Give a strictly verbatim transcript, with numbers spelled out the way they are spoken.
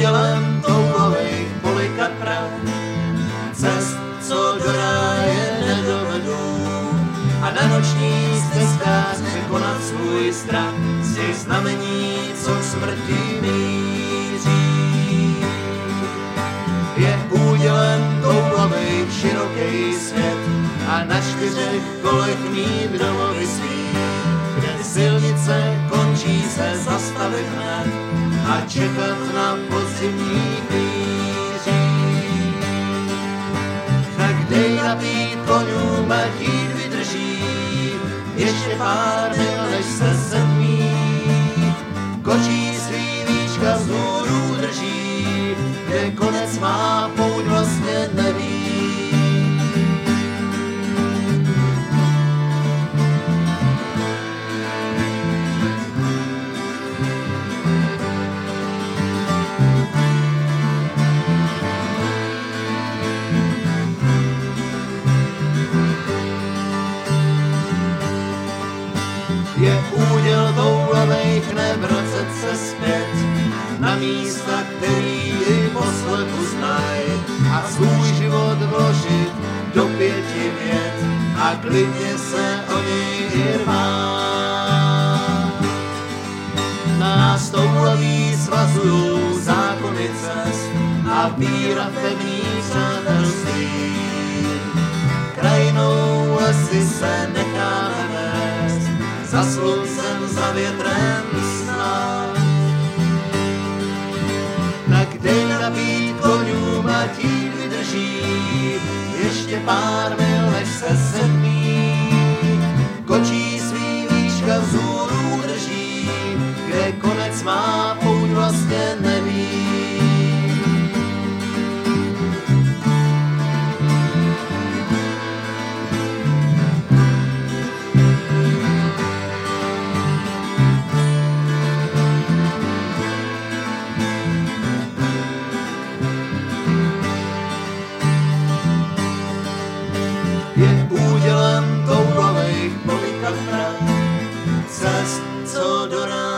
údělem toulových polikat prach, cest, co do ráje nedovedou, a na nočních stezkách překonat svůj strach z těch znamení, co k smrti míří. Je údělem toulavých široký svět a na čtyřech kolech mít domovy svý, kde silnice končí se zastavit hned a čekat na podzimní chvíří. Tak dej napít konům, ať jít vydrží, ještě pár mil, než se sedmí. Kočí svý víčka vzhůru drží, kde konec má, pouť vlastně neví. Je úděl toulavejch nevracet se zpět na místa, který i poslepu znaj, a svůj život vložit do pěti vět a klidně se o něj i rvát. Nás toulaví svazujou zákony cest a víra pevný přátelství. Krajinou lesy se necháme vést, za sluncem, za větrem snad. Tak dej napít konům, ať jít vydrží, ještě pár mil, než se sedmí. Kočí svý výška vzhůru drží, kde konec má, pouť vlastně neví. Je údělem toulavejch polikat prach, cest, co do ráje